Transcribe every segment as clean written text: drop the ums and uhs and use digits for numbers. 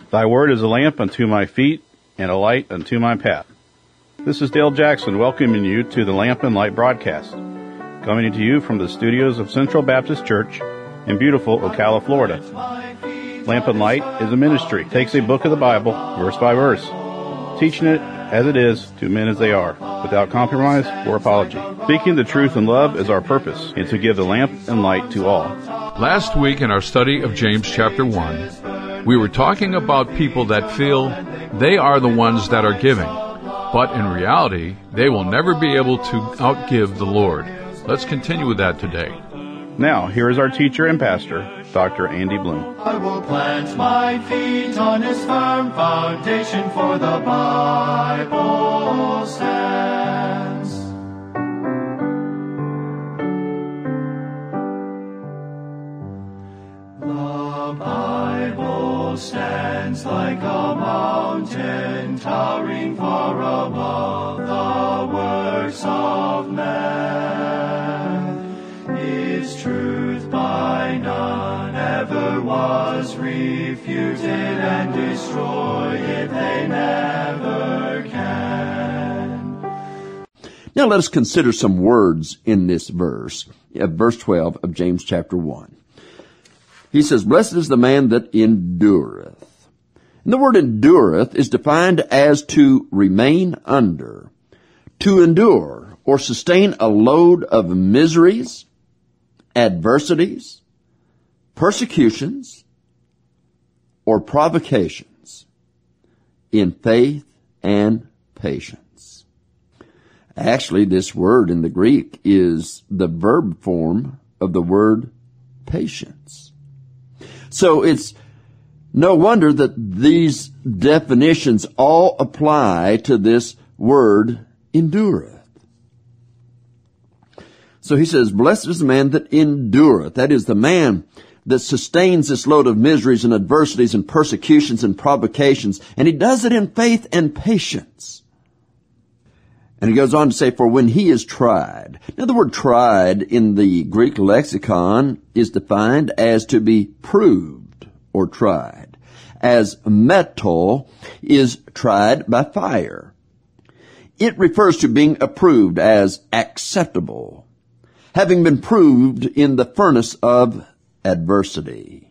Thy word is a lamp unto my feet and a light unto my path. This is Dale Jackson welcoming you to the Lamp and Light broadcast, coming to you from the studios of Central Baptist Church in beautiful Ocala, Florida. Lamp and Light is a ministry. It takes a book of the Bible, verse by verse, teaching it as it is to men as they are, without compromise or apology. Speaking the truth in love is our purpose, and to give the lamp and light to all. Last week in our study of James chapter 1, we were talking about people that feel they are the ones that are giving, but in reality, they will never be able to outgive the Lord. Let's continue with that today. Now, here is our teacher and pastor, Dr. Andy Bloom. I will plant my feet on his firm foundation, for the Bible stands. The Bible stands like a mountain, towering far above the works of man. Its truth by none ever was refuted, and destroyed they never can. Now let us consider some words in this verse 12 of James chapter 1. He says, "Blessed is the man that endureth." And the word endureth is defined as to remain under, to endure or sustain a load of miseries, adversities, persecutions, or provocations in faith and patience. Actually, this word in the Greek is the verb form of the word patience. So it's no wonder that these definitions all apply to this word endureth. So he says, "Blessed is the man that endureth." That is the man that sustains this load of miseries and adversities and persecutions and provocations. And he does it in faith and patience. And he goes on to say, "For when he is tried." Now the word tried in the Greek lexicon is defined as to be proved or tried, as metal is tried by fire. It refers to being approved as acceptable, having been proved in the furnace of adversity.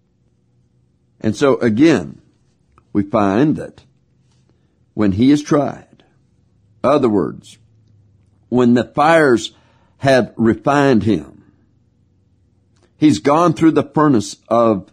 And so again, we find that when he is tried, other words, when the fires have refined him, he's gone through the furnace of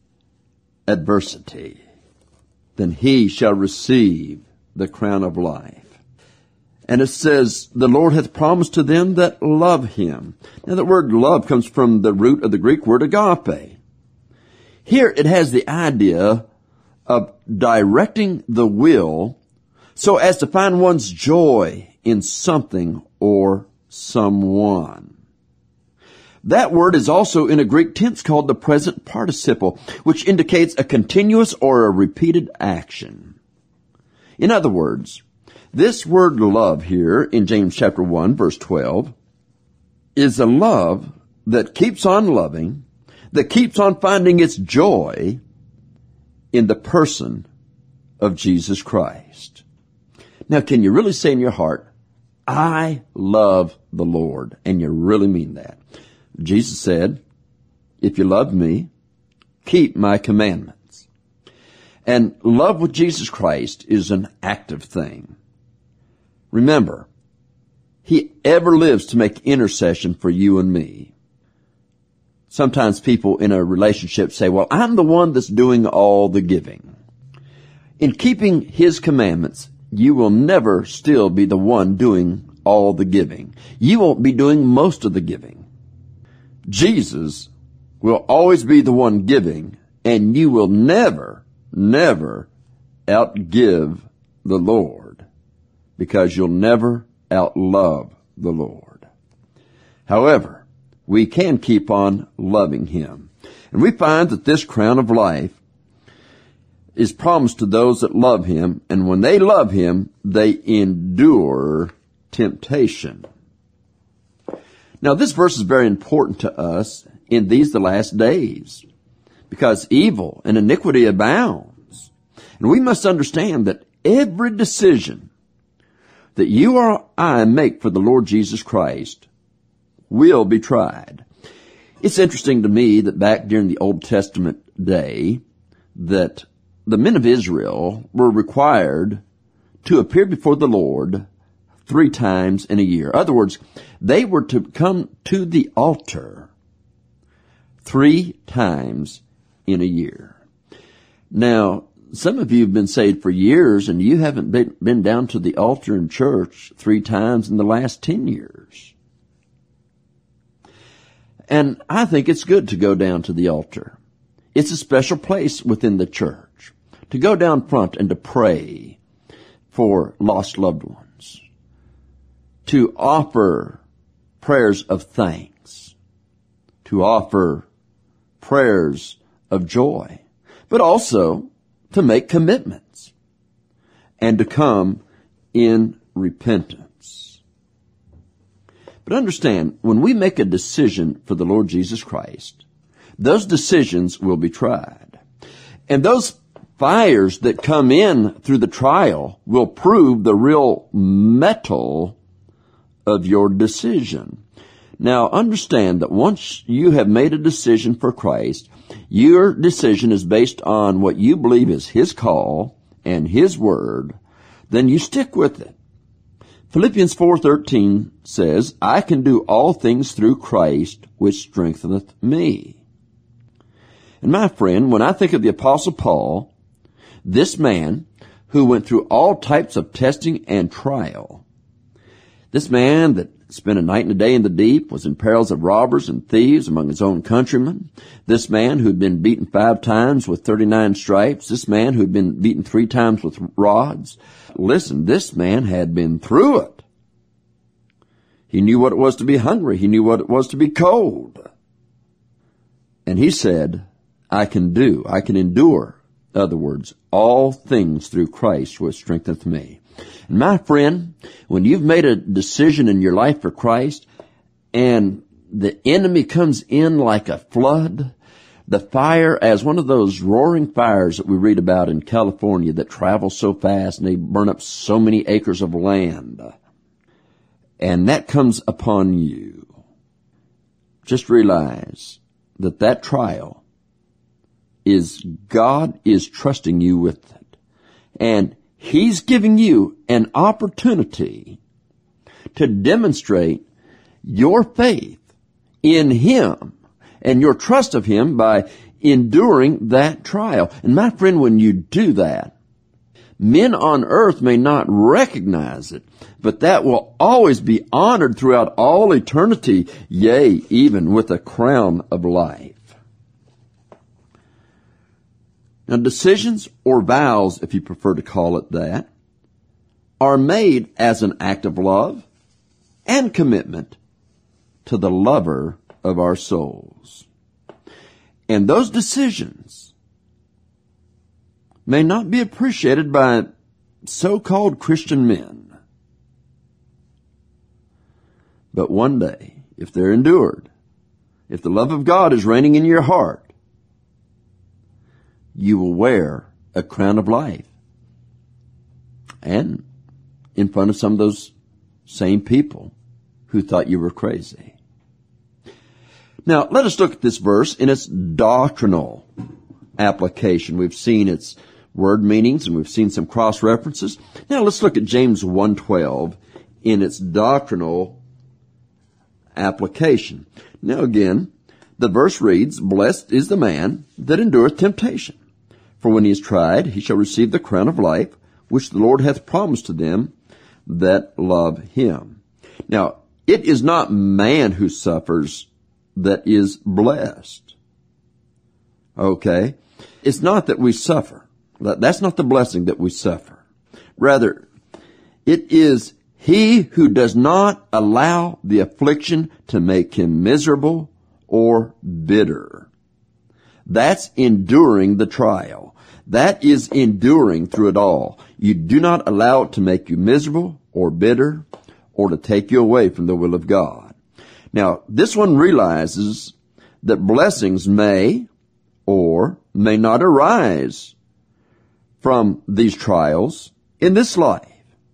adversity, then he shall receive the crown of life. And it says, "The Lord hath promised to them that love him." Now the word love comes from the root of the Greek word agape. Here it has the idea of directing the will so as to find one's joy in something or someone. That word is also in a Greek tense called the present participle, which indicates a continuous or a repeated action. In other words, this word love here in James chapter 1 verse 12 is a love that keeps on loving, that keeps on finding its joy in the person of Jesus Christ. Now, can you really say in your heart, "I love the Lord," and you really mean that? Jesus said, "If you love me, keep my commandments." And love with Jesus Christ is an active thing. Remember, he ever lives to make intercession for you and me. Sometimes people in a relationship say, "Well, I'm the one that's doing all the giving." In keeping his commandments, you will never still be the one doing all the giving. You won't be doing most of the giving. Jesus will always be the one giving, and you will never outgive the Lord, because you'll never outlove the Lord. However, we can keep on loving him. And we find that this crown of life is promised to those that love him, and when they love him, they endure temptation. Now, this verse is very important to us in these the last days, because evil and iniquity abounds. And we must understand that every decision that you or I make for the Lord Jesus Christ will be tried. It's interesting to me that back during the Old Testament day, that the men of Israel were required to appear before the Lord 3 times in a year. In other words, they were to come to the altar 3 times in a year. Now, some of you have been saved for years and you haven't been down to the altar in church 3 times in the last 10 years. And I think it's good to go down to the altar. It's a special place within the church to go down front and to pray for lost loved ones, to offer prayers of thanks, to offer prayers of joy, but also to make commitments and to come in repentance. But understand, when we make a decision for the Lord Jesus Christ, those decisions will be tried. And those fires that come in through the trial will prove the real mettle of your decision. Now, understand that once you have made a decision for Christ, your decision is based on what you believe is His call and His word, then you stick with it. Philippians 4:13 says, I can do all things through Christ, which strengtheneth me. And my friend, when I think of the Apostle Paul, this man who went through all types of testing and trial, this man that spent a night and a day in the deep, was in perils of robbers and thieves among his own countrymen, this man who had been beaten 5 times with 39 stripes, this man who had been beaten 3 times with rods. Listen, this man had been through it. He knew what it was to be hungry. He knew what it was to be cold. And he said, I can endure, in other words, all things through Christ which strengtheneth me. And my friend, when you've made a decision in your life for Christ and the enemy comes in like a flood, the fire as one of those roaring fires that we read about in California that travel so fast and they burn up so many acres of land, and that comes upon you, just realize that trial is God is trusting you with it. And He's giving you an opportunity to demonstrate your faith in Him and your trust of Him by enduring that trial. And my friend, when you do that, men on earth may not recognize it, but that will always be honored throughout all eternity, yea, even with a crown of life. Now, decisions or vows, if you prefer to call it that, are made as an act of love and commitment to the lover of our souls. And those decisions may not be appreciated by so-called Christian men. But one day, if they're endured, if the love of God is reigning in your heart, you will wear a crown of life. And in front of some of those same people who thought you were crazy. Now, let us look at this verse in its doctrinal application. We've seen its word meanings and we've seen some cross references. Now, let's look at James 1:12 in its doctrinal application. Now, again, the verse reads, Blessed is the man that endureth temptation. For when he is tried, he shall receive the crown of life, which the Lord hath promised to them that love Him. Now, it is not man who suffers that is blessed. Okay? It's not that we suffer. That's not the blessing that we suffer. Rather, it is he who does not allow the affliction to make him miserable or bitter. That's enduring the trial. That is enduring through it all. You do not allow it to make you miserable or bitter or to take you away from the will of God. Now, this one realizes that blessings may or may not arise from these trials in this life,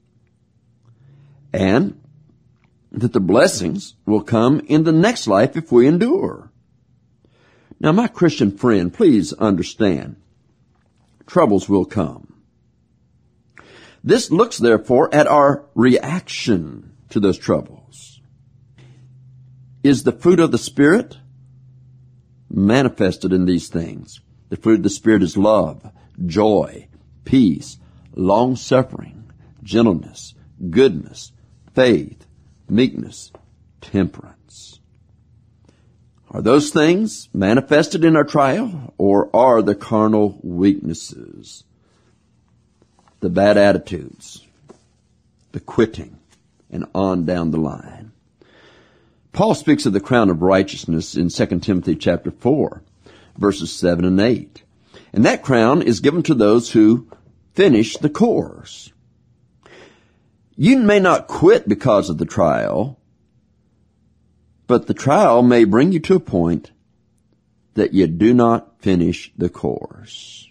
and that the blessings will come in the next life if we endure. Now, my Christian friend, please understand, troubles will come. This looks, therefore, at our reaction to those troubles. Is the fruit of the Spirit manifested in these things? The fruit of the Spirit is love, joy, peace, long-suffering, gentleness, goodness, faith, meekness, temperance. Are those things manifested in our trial, or are the carnal weaknesses, the bad attitudes, the quitting, and on down the line? Paul speaks of the crown of righteousness in 2 Timothy chapter 4, verses 7 and 8. And that crown is given to those who finish the course. You may not quit because of the trial, but the trial may bring you to a point that you do not finish the course.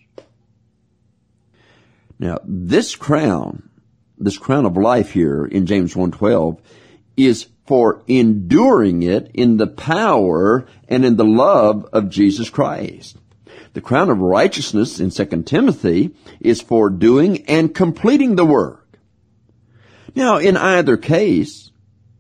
Now, this crown of life here in James 1:12 is for enduring it in the power and in the love of Jesus Christ. The crown of righteousness in 2 Timothy is for doing and completing the work. Now, in either case,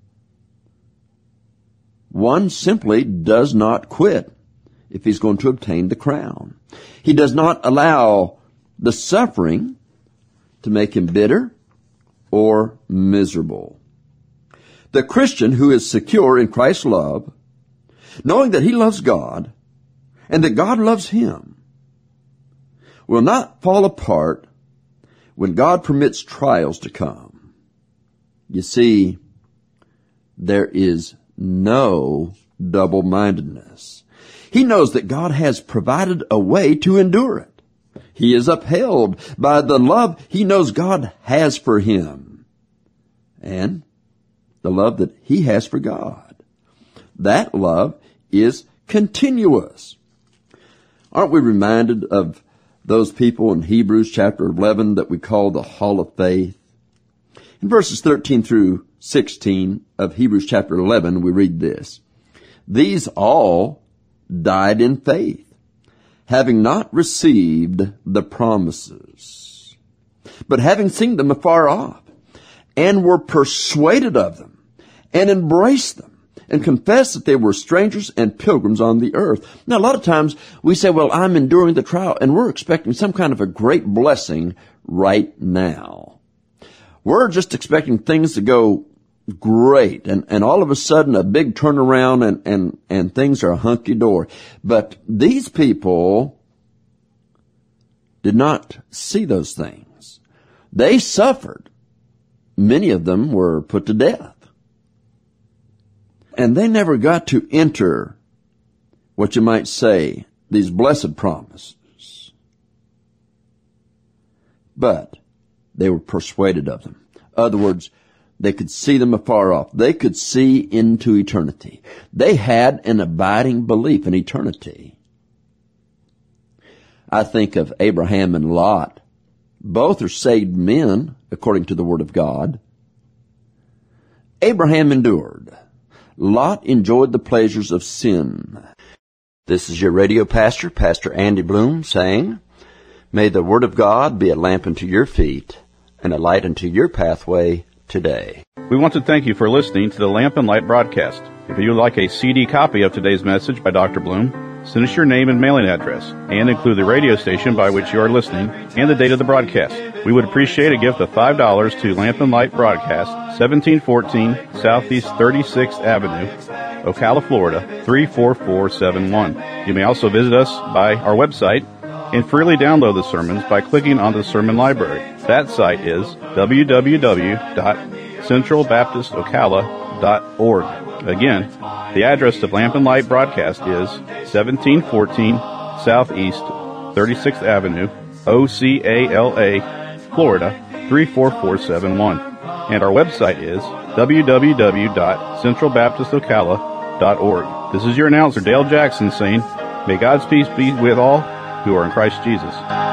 one simply does not quit if he's going to obtain the crown. He does not allow the suffering to make him bitter or miserable. The Christian who is secure in Christ's love, knowing that he loves God and that God loves him, will not fall apart when God permits trials to come. You see, there is no double-mindedness. He knows that God has provided a way to endure it. He is upheld by the love he knows God has for him and the love that he has for God. That love is continuous. Aren't we reminded of those people in Hebrews chapter 11 that we call the Hall of Faith? In verses 13 through 16 of Hebrews chapter 11, we read this: These all died in faith, having not received the promises, but having seen them afar off, and were persuaded of them, and embraced them, and confessed that they were strangers and pilgrims on the earth. Now, a lot of times we say, well, I'm enduring the trial, and we're expecting some kind of a great blessing right now. We're just expecting things to go great, and all of a sudden a big turnaround and things are hunky-dory. But these people did not see those things. They suffered. Many of them were put to death. And they never got to enter what you might say, these blessed promises. But they were persuaded of them. In other words, they could see them afar off. They could see into eternity. They had an abiding belief in eternity. I think of Abraham and Lot. Both are saved men, according to the Word of God. Abraham endured. Lot enjoyed the pleasures of sin. This is your radio pastor, Pastor Andy Bloom, saying, may the Word of God be a lamp unto your feet and a light unto your pathway today. We want to thank you for listening to the Lamp and Light broadcast. If you would like a CD copy of today's message by Dr. Bloom, send us your name and mailing address, and include the radio station by which you are listening and the date of the broadcast. We would appreciate a gift of $5 to Lamp and Light Broadcast, 1714 Southeast 36th Avenue, Ocala, Florida, 34471. You may also visit us by our website and freely download the sermons by clicking on the sermon library. That site is www.centralbaptistocala.org. Again, the address of Lamp and Light Broadcast is 1714 Southeast 36th Avenue, Ocala, Florida, 34471. And our website is www.centralbaptistocala.org. This is your announcer, Dale Jackson, saying, may God's peace be with all who are in Christ Jesus.